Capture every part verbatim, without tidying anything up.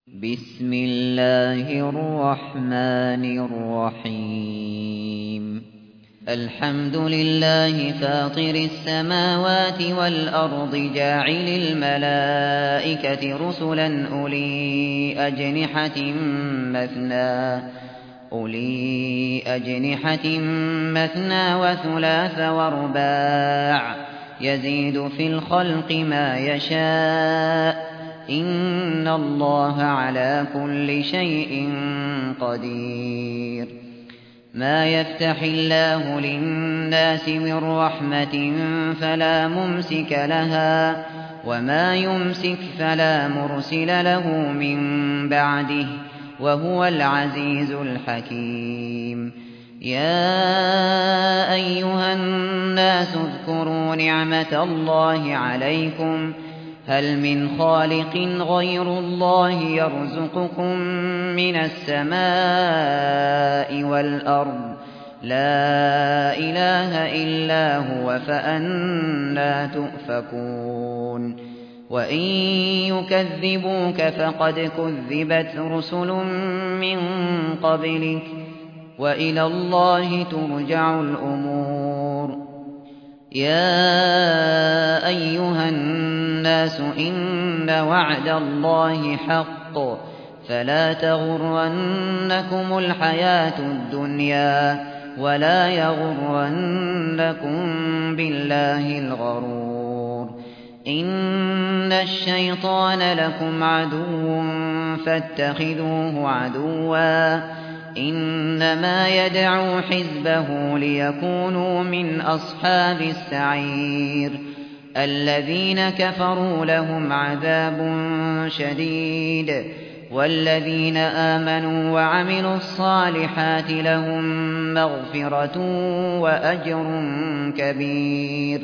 بسم الله الرحمن الرحيم الحمد لله فاطر السماوات والأرض جاعل الملائكة رسلا أولي أجنحة مثنى أولي أجنحة مثنى وثلاث ورباع يزيد في الخلق ما يشاء إن الله على كل شيء قدير ما يفتح الله للناس من رحمة فلا ممسك لها وما يمسك فلا مرسل له من بعده وهو العزيز الحكيم يا أيها الناس اذكروا نعمة الله عليكم هل من خالق غير الله يرزقكم من السماء والأرض لا إله إلا هو فأنى تؤفكون وإن يكذبوك فقد كذبت رسل من قبلك وإلى الله ترجع الأمور يا أيها الناس إن وعد الله حق فلا تغرنكم الحياة الدنيا ولا يغرنكم بالله الغرور إن الشيطان لكم عدو فاتخذوه عدوا إنما يدعو حزبه ليكونوا من أصحاب السعير الذين كفروا لهم عذاب شديد والذين آمنوا وعملوا الصالحات لهم مغفرة وأجر كبير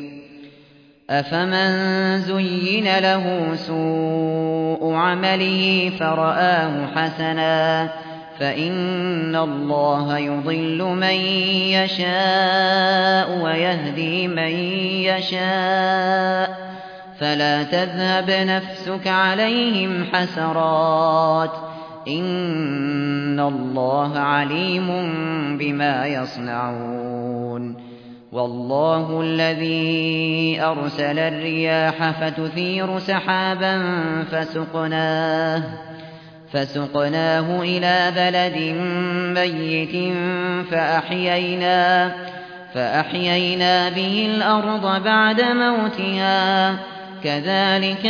أفمن زين له سوء عمله فرآه حسنا فإن الله يضل من يشاء ويهدي من يشاء فلا تذهب نفسك عليهم حسرات إن الله عليم بما يصنعون والله الذي أرسل الرياح فتثير سحابا فسقناه فسقناه إلى بلد ميت فأحيينا, فأحيينا به الأرض بعد موتها كذلك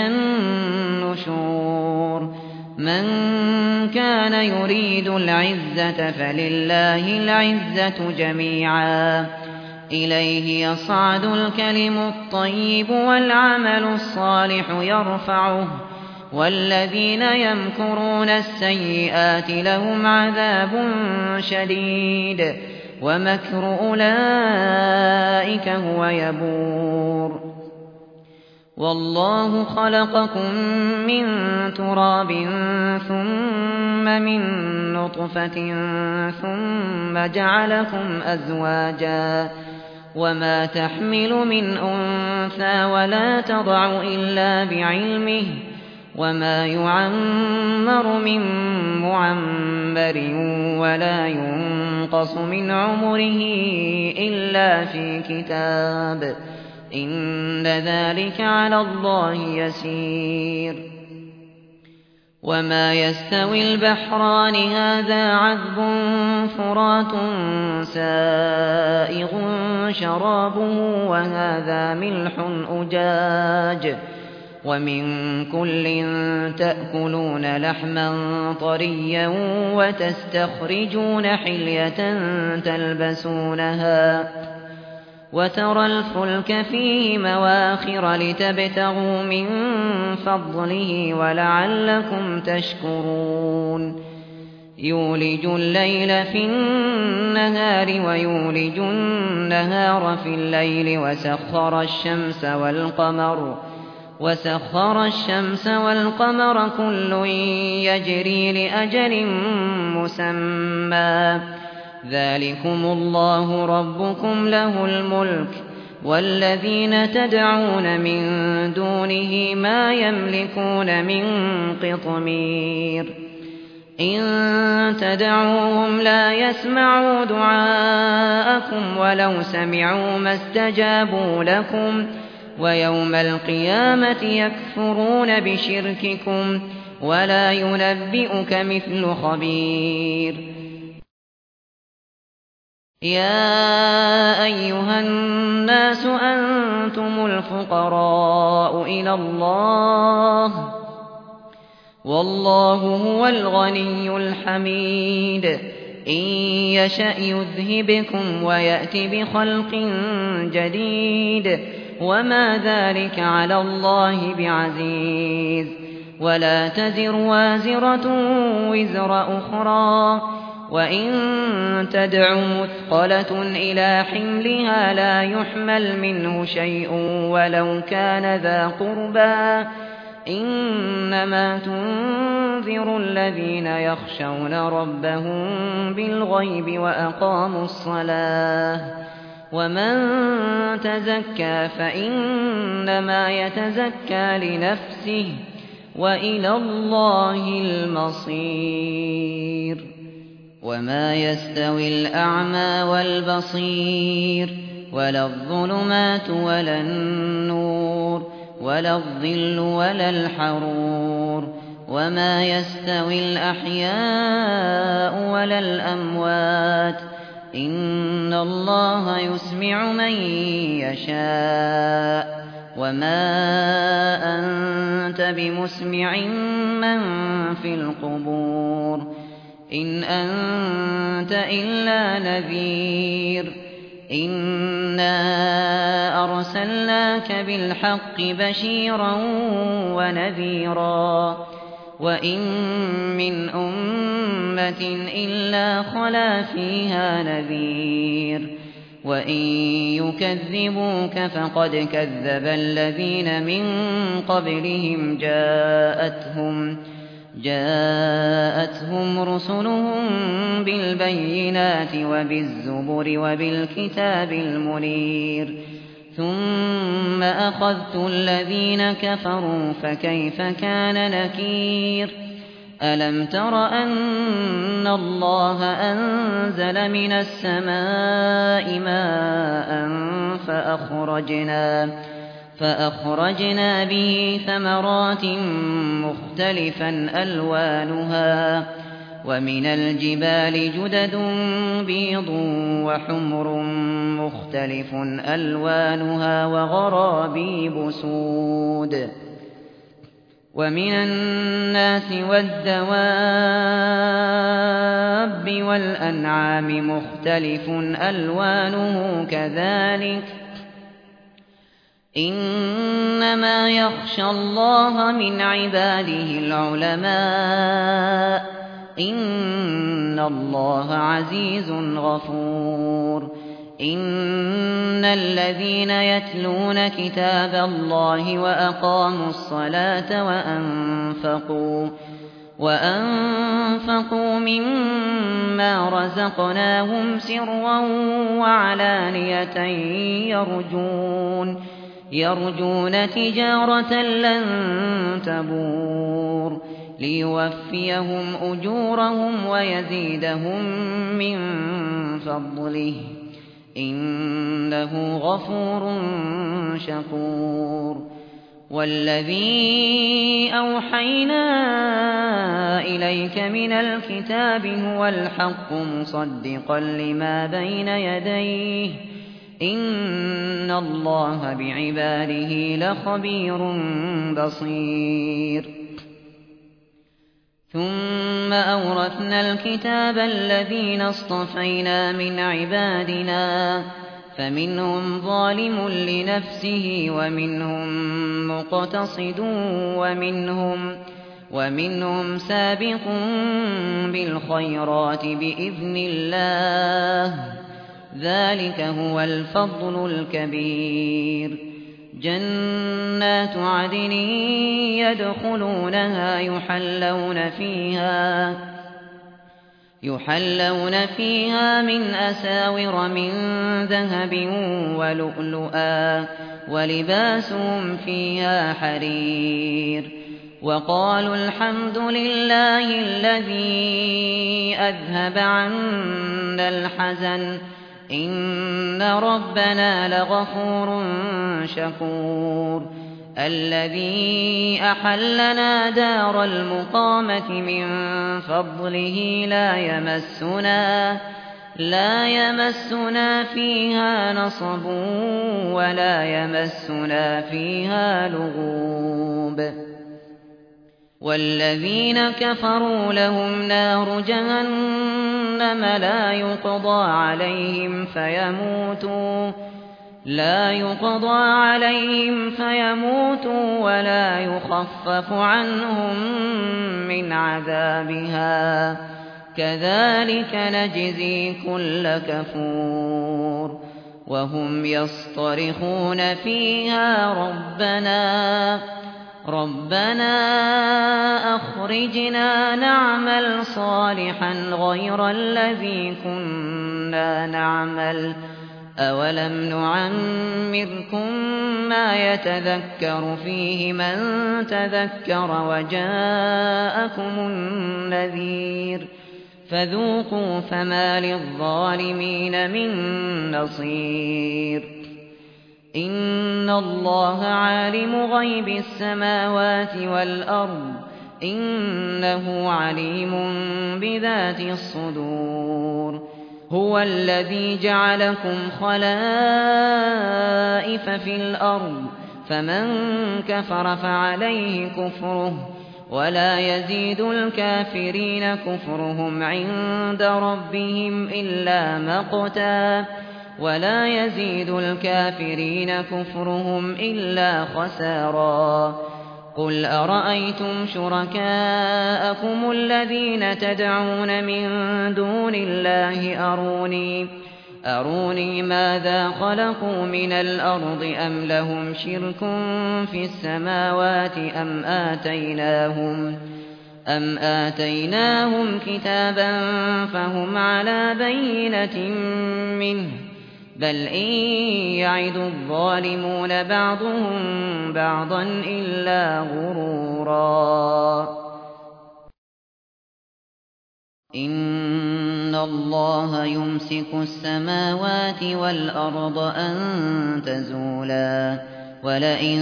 النشور من كان يريد العزة فلله العزة جميعا إليه يصعد الكلم الطيب والعمل الصالح يرفعه والذين يمكرون السيئات لهم عذاب شديد ومكر أولئك هو يبور والله خلقكم من تراب ثم من نطفة ثم جعلكم أزواجا وما تحمل من أنثى ولا تضع إلا بعلمه وما يعمر من معمر ولا ينقص من عمره إلا في كتاب إن ذلك على الله يسير وما يستوي البحران هذا عذب فرات سائغ شرابه وهذا ملح أجاج ومن كل تأكلون لحما طريا وتستخرجون حلية تلبسونها وترى الفلك فيه مواخر لتبتغوا من فضله ولعلكم تشكرون يولج الليل في النهار ويولج النهار في الليل وسخر الشمس والقمر وسخر الشمس والقمر كل يجري لأجل مسمى ذلكم الله ربكم له الملك والذين تدعون من دونه ما يملكون من قطمير إن تدعوهم لا يسمعوا دعاءكم ولو سمعوا ما استجابوا لكم ويوم القيامة يكفرون بشرككم ولا ينبئك مثل خبير يا أيها الناس أنتم الفقراء إلى الله والله هو الغني الحميد إن يشأ يذهبكم ويأت بخلق جديد وما ذلك على الله بعزيز ولا تزر وازرة وزر أخرى وإن تدع مثقلة إلى حملها لا يحمل منه شيء ولو كان ذا قربى إنما تنذر الذين يخشون ربهم بالغيب وأقاموا الصلاة ومن تزكى فإنما يتزكى لنفسه وإلى الله المصير وما يستوي الأعمى والبصير ولا الظلمات ولا النور ولا الظل ولا الحرور وما يستوي الأحياء ولا الأموات إن الله يسمع من يشاء وما أنت بمسمع من في القبور إن أنت إلا نذير إنا أرسلناك بالحق بشيرا ونذيرا وإن من أمة إلا خلا فيها نذير وإن يكذبوك فقد كذب الذين من قبلهم جاءتهم جاءتهم رسلهم بالبينات وبالزبر وبالكتاب المنير ثم أخذت الذين كفروا فكيف كان نكير ألم تر أن الله أنزل من السماء ماء فأخرجنا فأخرجنا به ثمرات مختلفا ألوانها ومن الجبال جدد بيض وحمر مختلف ألوانها وغرابيب سود ومن الناس والدواب والأنعام مختلف ألوانه كذلك إنما يخشى الله من عباده العلماء إن الله عزيز غفور إن الذين يتلون كتاب الله وأقاموا الصلاة وأنفقوا وأنفقوا مما رزقناهم سرا وعلانية يرجون يرجون تجارة لن تبور ليوفيهم أجورهم ويزيدهم من فضله إنه غفور شكور والذي أوحينا إليك من الكتاب هو الحق مصدقا لما بين يديه إن الله بعباده لخبير بصير ثم أورثنا الكتاب الذين اصطفينا من عبادنا فمنهم ظالم لنفسه ومنهم مقتصد ومنهم ومنهم سابق بالخيرات بإذن الله ذلك هو الفضل الكبير جنات عدن يدخلونها يحلون فيها يحلون فيها من أساور من ذهب ولؤلؤا ولباسهم فيها حرير وقالوا الحمد لله الذي أذهب عنا الحزن إن ربنا لغفور شكور الذي أحلنا دار المقامة من فضله لا يمسنا لا يمسنا فيها نصب ولا يمسنا فيها لغوب والذين كفروا لهم نار جهنم لا يقضى عليهم فيموتوا لا يقضى عليهم فيموتوا ولا يخفف عنهم من عذابها كذلك نجزي كل كفور وهم يصطرخون فيها ربنا ربنا أخرجنا نعمل صالحا غير الذي كنا نعمل أولم نعمركم ما يتذكر فيه من تذكر وجاءكم النذير فذوقوا فما للظالمين من نصير إن الله عالم غيب السماوات والأرض إنه عليم بذات الصدور هو الذي جعلكم خلائف في الأرض فمن كفر فعليه كفره ولا يزيد الكافرين كفرهم عند ربهم إلا مقتا ولا يزيد الكافرين كفرهم إلا خسارا قل أرأيتم شركاءكم الذين تدعون من دون الله أروني أروني ماذا خلقوا من الأرض أم لهم شرك في السماوات أم آتيناهم أم آتيناهم كتابا فهم على بينة منه بل إن يعد الظالمون بعضهم بعضا إلا غرورا إن الله يمسك السماوات والأرض أن تزولا ولئن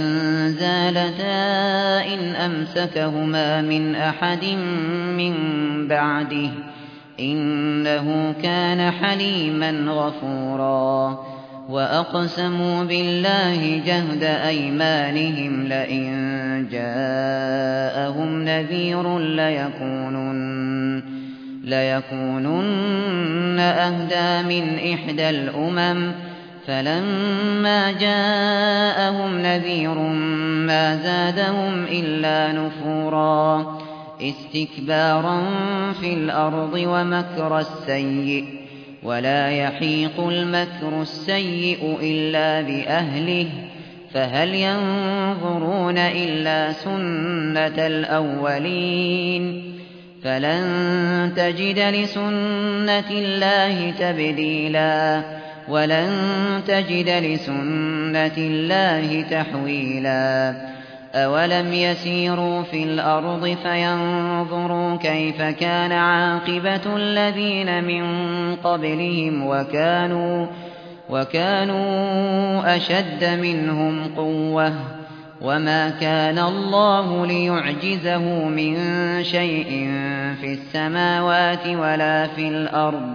زالتا إن أمسكهما من أحد من بعده إنه كان حليما غفورا وأقسموا بالله جهد أيمانهم لئن جاءهم نذير ليكونن, ليكونن أهدى من إحدى الأمم فلما جاءهم نذير ما زادهم إلا نفورا استكبارا في الأرض ومكر السيء ولا يحيق المكر السيء إلا بأهله فهل ينظرون إلا سنة الأولين فلن تجد لسنة الله تبديلا ولن تجد لسنة الله تحويلا أولم يسيروا في الأرض فينظروا كيف كان عاقبة الذين من قبلهم وكانوا, وكانوا أشد منهم قوة وما كان الله ليعجزه من شيء في السماوات ولا في الأرض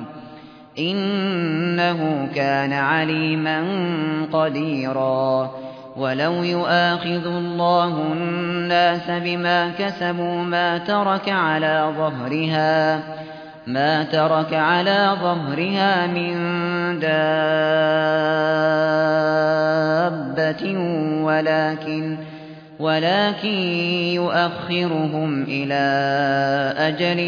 إنه كان عليما قديرا ولو يؤاخذ الله الناس بما كسبوا ما ترك على ظهرها ما ترك على ظهرها من دابة ولكن ولكن يؤخرهم إلى أجل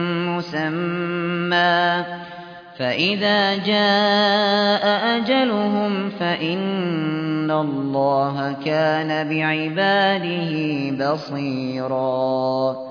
مسمى فإذا جاء أجلهم فإن الله كان بعباده بصيرا